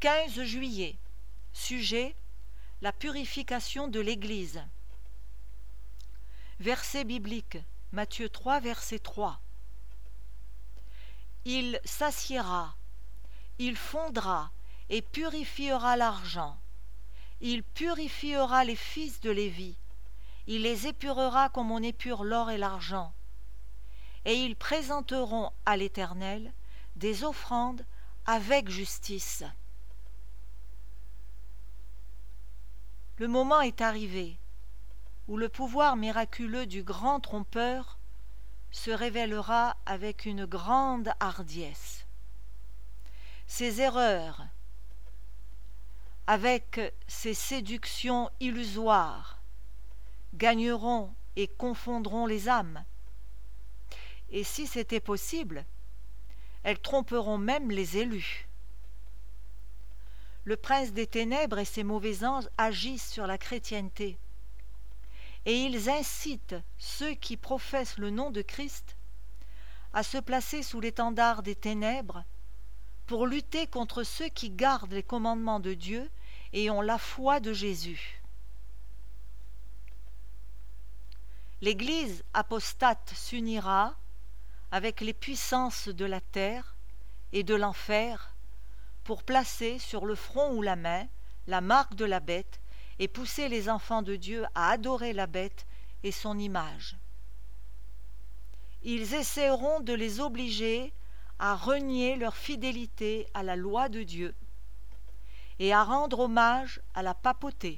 15 juillet. Sujet: la purification de l'Église. Verset biblique, Matthieu 3, verset 3. Il s'assiera, il fondra et purifiera l'argent. Il purifiera les fils de Lévi. Il les épurera comme on épure l'or et l'argent. Et ils présenteront à l'Éternel des offrandes avec justice. Le moment est arrivé où le pouvoir miraculeux du grand trompeur se révélera avec une grande hardiesse. Ses erreurs, avec ses séductions illusoires, gagneront et confondront les âmes. Et si c'était possible, elles tromperont même les élus. Le prince des ténèbres et ses mauvais anges agissent sur la chrétienté, et ils incitent ceux qui professent le nom de Christ à se placer sous l'étendard des ténèbres pour lutter contre ceux qui gardent les commandements de Dieu et ont la foi de Jésus. L'Église apostate s'unira avec les puissances de la terre et de l'enfer pour placer sur le front ou la main la marque de la bête et pousser les enfants de Dieu à adorer la bête et son image. Ils essaieront de les obliger à renier leur fidélité à la loi de Dieu et à rendre hommage à la papauté.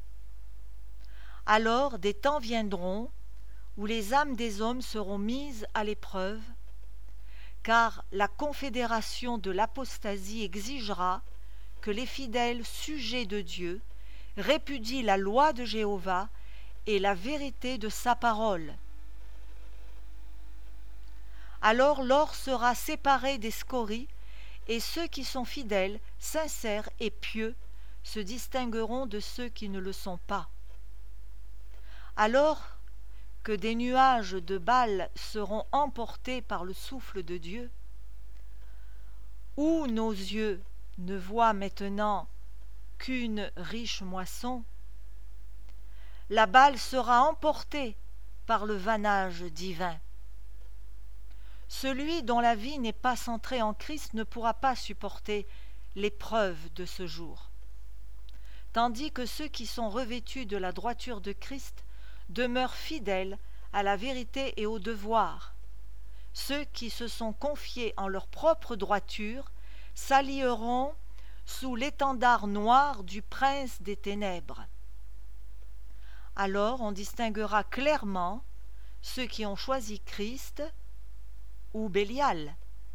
Alors des temps viendront où les âmes des hommes seront mises à l'épreuve, car la confédération de l'apostasie exigera que les fidèles sujets de Dieu répudient la loi de Jéhovah et la vérité de sa parole. Alors l'or sera séparé des scories, et ceux qui sont fidèles, sincères et pieux se distingueront de ceux qui ne le sont pas. Alors que des nuages de Baal seront emportés par le souffle de Dieu, où nos yeux ne voient maintenant qu'une riche moisson, la Baal sera emportée par le vannage divin. Celui dont la vie n'est pas centrée en Christ ne pourra pas supporter l'épreuve de ce jour, tandis que ceux qui sont revêtus de la droiture de Christ demeurent fidèles à la vérité et au devoir. Ceux qui se sont confiés en leur propre droiture s'allieront sous l'étendard noir du prince des ténèbres. Alors on distinguera clairement ceux qui ont choisi Christ ou Bélial.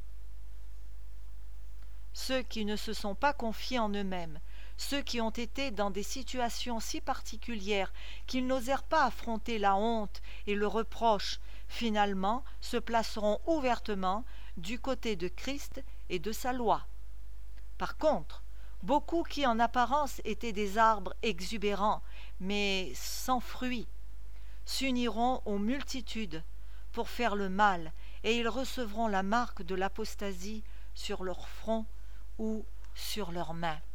Ceux qui ne se sont pas confiés en eux-mêmes, ceux qui ont été dans des situations si particulières qu'ils n'osèrent pas affronter la honte et le reproche, finalement se placeront ouvertement du côté de Christ et de sa loi. Par contre, beaucoup qui en apparence étaient des arbres exubérants, mais sans fruits, s'uniront aux multitudes pour faire le mal, et ils recevront la marque de l'apostasie sur leur front ou sur leurs mains.